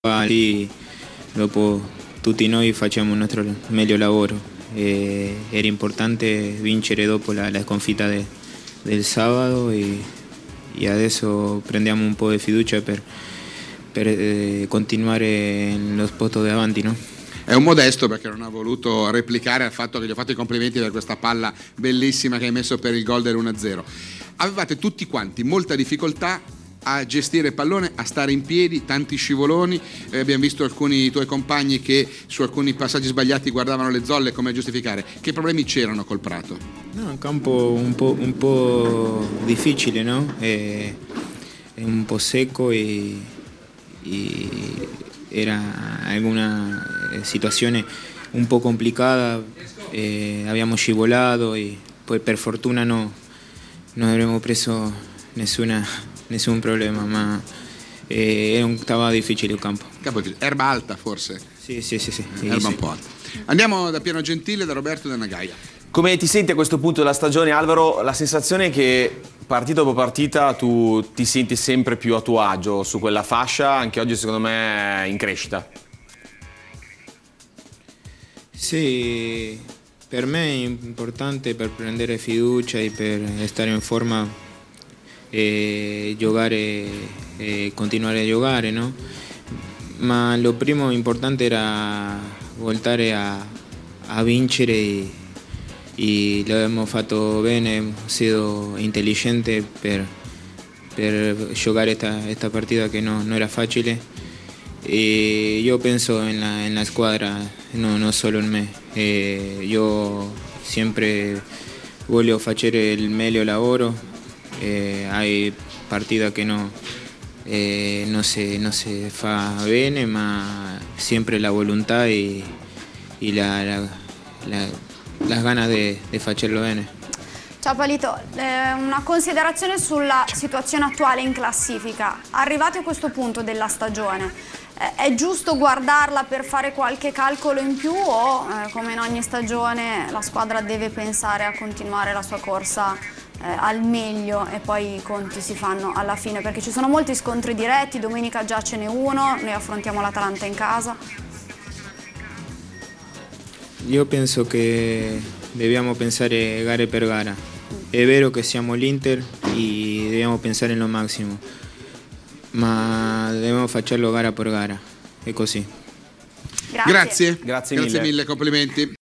Sì, dopo tutti noi facciamo il nostro meglio lavoro. Era importante vincere dopo la sconfitta del sabato e adesso prendiamo un po' di fiducia per continuare nello spot davanti, no? È un modesto perché non ha voluto replicare al fatto che gli ho fatto i complimenti per questa palla bellissima che hai messo per il gol dell'1-0. Avevate tutti quanti molta difficoltà a gestire il pallone, a stare in piedi, tanti scivoloni, abbiamo visto alcuni tuoi compagni che su alcuni passaggi sbagliati guardavano le zolle, come giustificare. Che problemi c'erano col Prato? No, un campo un po' difficile, no? È un po' secco e era alguna situazione un po' complicata, abbiamo scivolato e poi per fortuna non avremmo preso nessun problema, ma stava difficile il campo. Erba alta forse? Sì. Erba un po' alta. Andiamo da Piero Gentile, da Roberto e da Nagaia. Come ti senti a questo punto della stagione, Alvaro? La sensazione è che partita dopo partita tu ti senti sempre più a tuo agio su quella fascia, anche oggi secondo me è in crescita. Sì, per me è importante per prendere fiducia e per stare in forma e giocare e continuare a giocare, no? Ma lo primo importante era voltare a vincere e lo abbiamo fatto bene, hemos sido intelligente per giocare esta partita che non era facile. E io penso nella squadra, non solo in me. Io sempre voglio fare il meglio lavoro. Hay partite che non se fa bene, ma sempre la volontà e las ganas de farlo bene. Ciao Palito, una considerazione sulla situazione attuale in classifica. Arrivati a questo punto della stagione, è giusto guardarla per fare qualche calcolo in più o come in ogni stagione la squadra deve pensare a continuare la sua corsa al meglio e poi i conti si fanno alla fine? Perché ci sono molti scontri diretti, domenica già ce n'è uno, noi affrontiamo l'Atalanta in casa. Io penso che dobbiamo pensare gara per gara. È vero che siamo l'Inter e dobbiamo pensare in lo massimo, ma dobbiamo farlo gara per gara. È così. Grazie Grazie mille, complimenti.